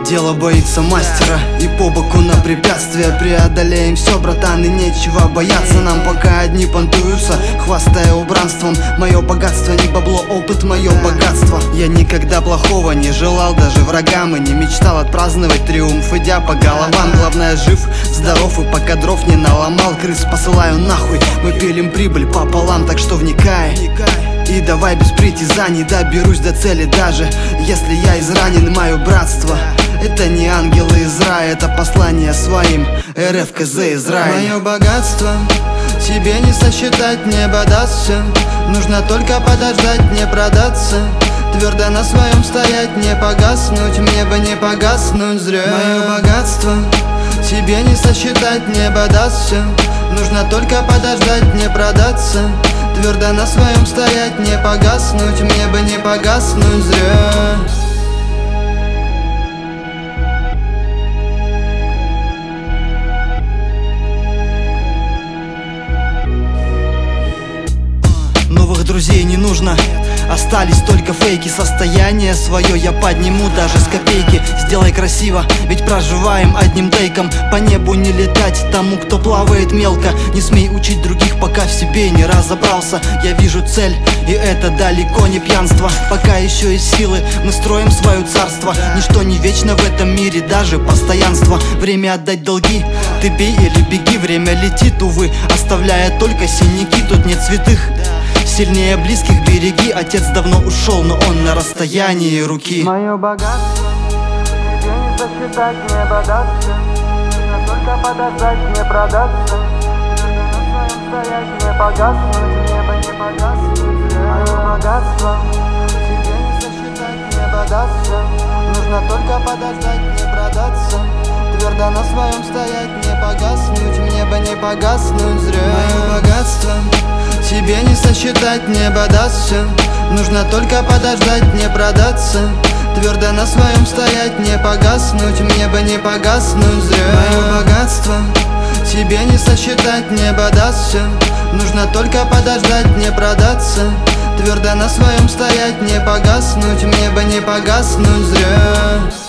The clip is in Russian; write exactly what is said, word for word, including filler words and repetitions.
Дело боится мастера, и по боку на препятствия. Преодолеем все, братан, и нечего бояться нам, пока одни понтуются, хвастая убранством. Мое богатство не бабло, опыт мое богатство. Я никогда плохого не желал даже врагам, и не мечтал отпраздновать триумф, идя по головам. Главное, жив, здоров, и пока дров не наломал, крыс посылаю нахуй. Мы пилим прибыль пополам, так что вникай и давай без притязаний, доберусь до цели, даже если я изранен. Мое братство — это не ангелы из рая, это послание своим эр эф ка зэ Израиль. Мое богатство тебе не сосчитать, небо даст все. Нужно только подождать, не продаться, твердо на своем стоять, не погаснуть, мне бы не погаснуть зря. Мое богатство тебе не сосчитать, небо даст все. Нужно только подождать, не продаться, твердо на своем стоять, не погаснуть, мне бы не погаснуть зря. Новых друзей не нужно, остались только фейки. Состояние свое я подниму даже с копейки. Сделай красиво, ведь проживаем одним тейком. По небу не летать тому, кто плавает мелко. Не смей учить других, пока в себе не разобрался. Я вижу цель, и это далеко не пьянство. Пока еще есть силы, мы строим свое царство. Ничто не вечно в этом мире, даже постоянство. Время отдать долги, ты бей или беги. Время летит, увы, оставляя только синяки. Тут нет святых, сильнее близких береги. Отец давно ушел, но он на расстоянии руки. Мое богатство тебе не засчитать, небо даст все. Нужно только подождать, не продаться, на своем стоять, не погаснуть, небо не погаснуть. Мое богатство тебе не засчитать, небо даст все. Нужно только подождать, не продаться, твердо на своем стоять, не погаснуть, мне бы не погаснуть зря. Мое богатство тебе не сосчитать, небо даст все. Нужно только подождать, не продаться, твердо на своем стоять, не погаснуть, мне бы не погаснуть зря. Мое богатство тебе не сосчитать, небо даст все. Нужно только подождать, не продаться, твердо на своем стоять, не погаснуть, мне бы не погаснуть зря.